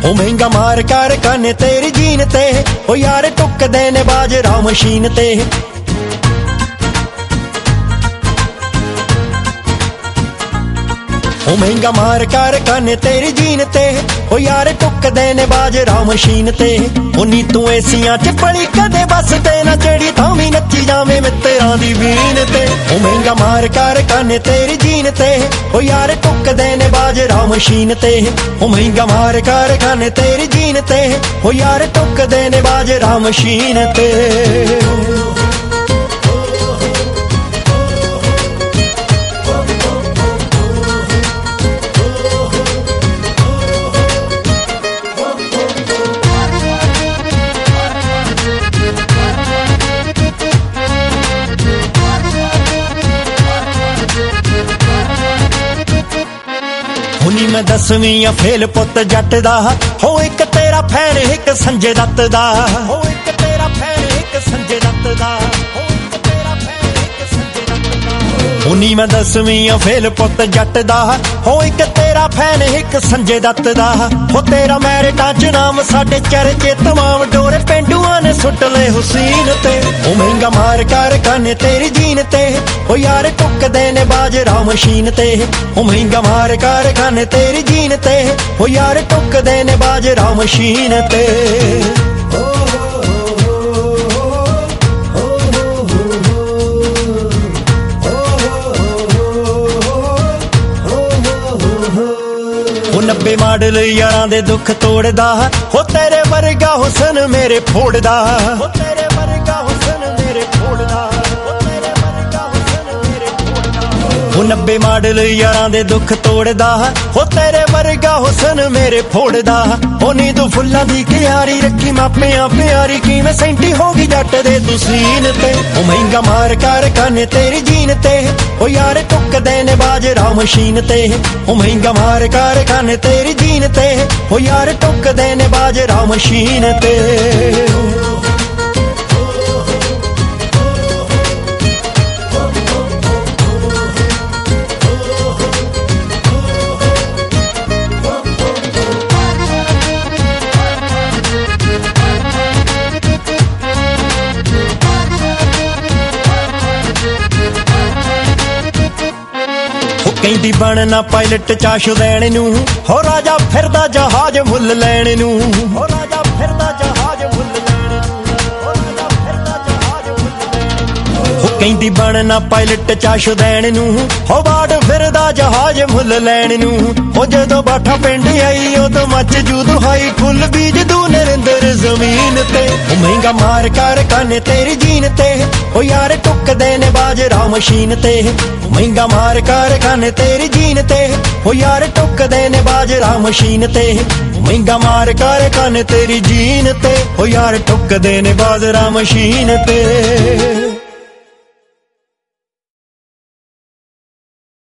ओ महंगा मार कारखाने तेरी जीन ते, ओ यार टुकदे ने बाजरा मशीन ते। ओ महंगा मार कारखाने तेरी जीन ते, ओ यार टुकदे ने बाजरा मशीन ते। ओ नी तू एसियां च पली कदे बस ते ना जेड़ी थावी नच्ची जावे मित्तरां दी बीन ते। ओ महंगा मार कारखाने तेरी जीन ते, ओ यार टुकदे ने बाजरा मशीन ते। ओ महंगा मार कारखाने तेरी जीन ते, ओ यार टुकदे ने बाजरा मशीन ते। हुनी मैं 10वीं या फेल पुत जट दा, हो एक तेरा फैन एक संजय दत्त दा। हो एक तेरा फैन एक संजय दत्त दा, हो एक तेरा फैन एक संजय दत्त दा। हुनी मैं 10वीं या फेल पुत जट दा, हो एक तेरा फैन एक संजय दत्त दा। हो तेरा मैरिटां च नाम साडे चर्चे तमाम, डोरे पेंडुआं ने सुट ले हुसैन ते। ओ महंगा मार कारखाने तेरी जीन ते, ओ यार टुकदे ने बाजरा मशीन ते। ओ महंगा मार कारखाने तेरी जीन ते, ओ यार टुकदे ने बाजरा मशीन ते। ओ 90 मॉडल यारां दे दुख तोड़दा, हो तेरे वर्गा हुसन मेरे फोड़दा। हो तेरे वर्गा हुसन मेरे फोड़दा, हो तेरे वर्गा हुसन मेरे फोड़दा। ओ 90 मॉडल यारां दे दुख तोड़दा, हो तेरे वर्गा हुसन मेरे फोड़दा। ओ नी तू फुल्लां दी क्यारी रखी मापियां प्यारी, किवें सेंटी होगी जट दे तू सीन ते। ओ महंगा मार कारखाने तेरी जीन ते, ओ यार टुकदे ने बाजरा मशीन ते। ओ महंगा मार कारखाने तेरी जीन ते, ओ यार टुकदे ने बाजरा मशीन ते। ਕਹਿੰਦੀ ਬਣਨਾ ਪਾਇਲਟ ਚਾਸ਼ੂ ਦੇਣ ਨੂੰ, ਹੋ ਰਾਜਾ ਫਿਰਦਾ ਜਹਾਜ਼ ਮੁੱਲ ਲੈਣ ਨੂੰ। ਹੋ ਰਾਜਾ ਫਿਰਦਾ ਜਹਾਜ਼ ਮੁੱਲ ਲੈਣ ਨੂੰ, ਹੋ ਰਾਜਾ ਫਿਰਦਾ ਜਹਾਜ਼ ਮੁੱਲ ਲੈਣ ਨੂੰ। ਹੋ ਕਹਿੰਦੀ ਬਣਨਾ ਪਾਇਲਟ ਚਾਸ਼ੂ ਦੇਣ ਨੂੰ, ਹੋ ਬਾੜ ਫਿਰਦਾ ਜਹਾਜ਼ ਮੁੱਲ ਲੈਣ ਨੂੰ। ਹੋ ਜਦੋਂ ਬਾਠਾ ਪਿੰਡ ਆਈ ਉਦੋਂ ਮੱਚ ਜੂ ਦੁਹਾਈ, ਫੁੱਲ ਬੀਜ ਦੂ ਨਰਿੰਦਰ ਜ਼ਮੀਨ ਤੇ। ਉਹ ਮਹਿੰਗਾ ਮਾਰ कारखाने तेरी जीन ते, ओ यार टुकदे ने बाजरा मशीन ते। महंगा मार कारखाने तेरी जीन ते, ओ यार टुकदे ने बाजरा मशीन ते। महंगा मार कारखाने तेरी जीन ते, ओ यार टुकदे ने बाजरा मशीन ते।